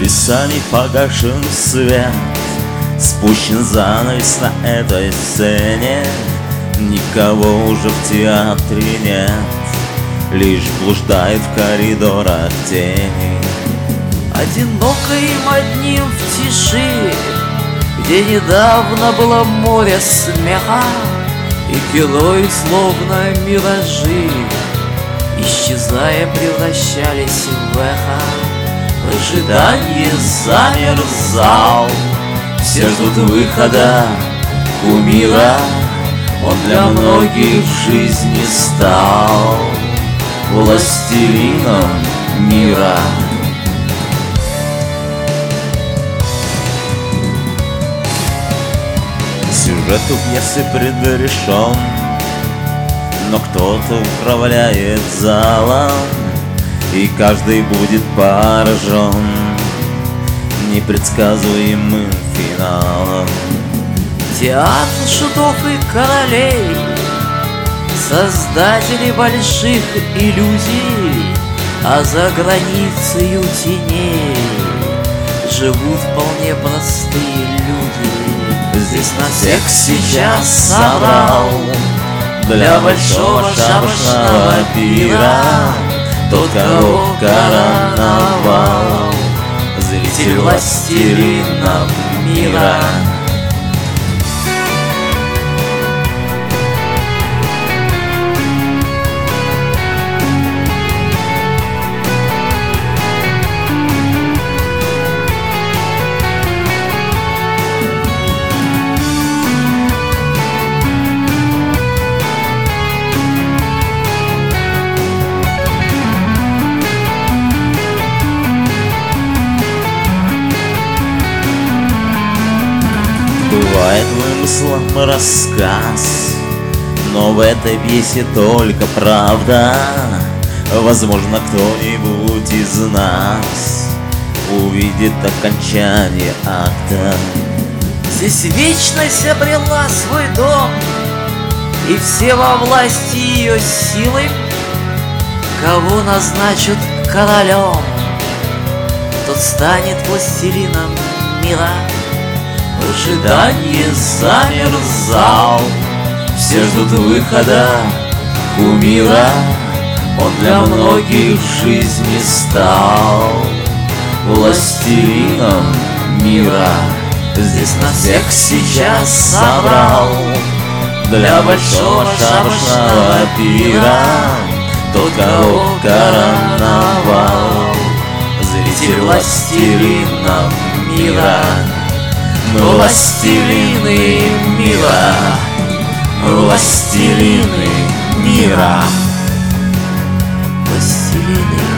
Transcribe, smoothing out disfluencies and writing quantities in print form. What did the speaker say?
Небесами погашен свет, спущен занавес на этой сцене. Никого уже в театре нет, лишь блуждает в коридорах тени. Одиноко им одним в тиши, где недавно было море смеха, и герои, словно миражи, исчезая, превращались в эхо. В ожидании замер зал, все ждут выхода кумира. Он для многих в жизни стал властелином мира. Сюжет у пьесы предрешен, но кто-то управляет залом, и каждый будет поражен непредсказуемым финалом. Театр шутов и королей, создатели больших иллюзий, а за границей теней живут вполне простые люди. Здесь нас всех сейчас собрал для большого шапошного пира тот, кого короновал зритель властелина мира. Бывает вымыслом рассказ, но в этой пьесе только правда. Возможно, кто-нибудь из нас увидит окончание акта. Здесь вечность обрела свой дом, и все во власти ее силы. Кого назначат королем, тот станет властелином мира. В ожидании замер зал, все ждут выхода кумира. Он для многих в жизни стал властелином мира. Здесь нас всех сейчас собрал для большого шапошного пира тот, кого короновал зритель властелина мира. Мы властелины мира, мы властелины мира, властелины